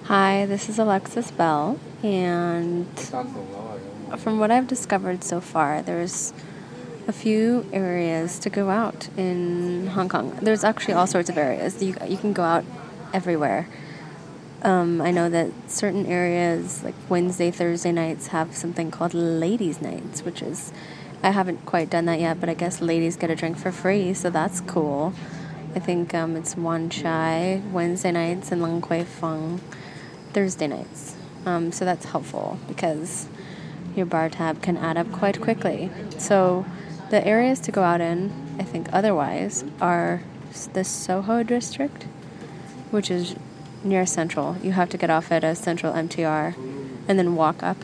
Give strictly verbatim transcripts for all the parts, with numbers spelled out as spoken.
Hi, this is Alexis Bell, and from what I've discovered so far, there's a few areas to go out in Hong Kong. There's actually all sorts of areas. You, you can go out everywhere. Um, I know that certain areas, like Wednesday, Thursday nights, have something called Ladies' Nights, which is, I haven't quite done that yet, but I guess ladies get a drink for free, so that's cool. I think um, it's Wan Chai Wednesday nights and Lang Kwai Fong Thursday nights. Um, so that's helpful because your bar tab can add up quite quickly. So the areas to go out in, I think otherwise, are the Soho district, which is near Central. You have to get off at a Central M T R and then walk up.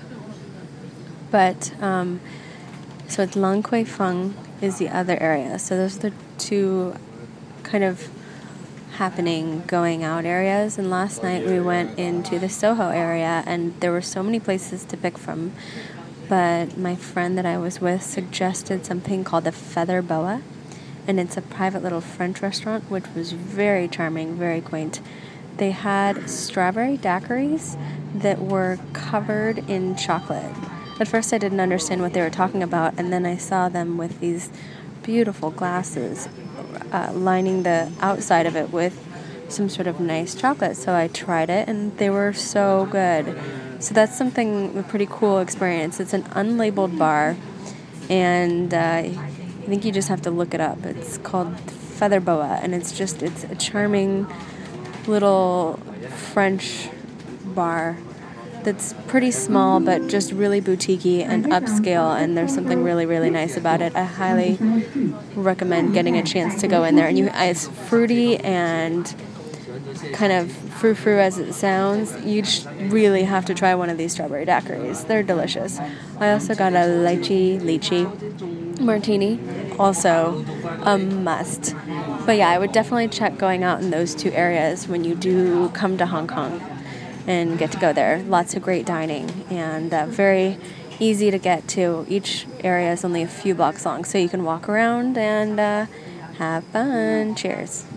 But, um, so it's Lang Kwai Fong is the other area. So those are the two kind of happening going out areas, and last night we went into the Soho area and there were so many places to pick from, but my friend that I was with suggested something called the Feather Boa, and it's a private little French restaurant which was very charming, very quaint. They had strawberry daiquiris that were covered in chocolate. At first I didn't understand what they were talking about, and then I saw them with these beautiful glasses Uh, lining the outside of it with some sort of nice chocolate. So I tried it and they were so good. So that's something, a pretty cool experience. It's an unlabeled bar, and uh, I think you just have to look it up. It's called Feather Boa, and it's just, it's a charming little French bar that's pretty small but just really boutique-y and upscale, and there's something really, really nice about it. I highly recommend getting a chance to go in there. And you, it's fruity and kind of frou-frou as it sounds. You just really have to try one of these strawberry daiquiris. They're delicious. I also got a lychee lychee martini, also a must. But yeah, I would definitely check going out in those two areas when you do come to Hong Kong and get to go there. Lots of great dining, and uh, very easy to get to. Each area is only a few blocks long, so you can walk around and uh, have fun. Cheers.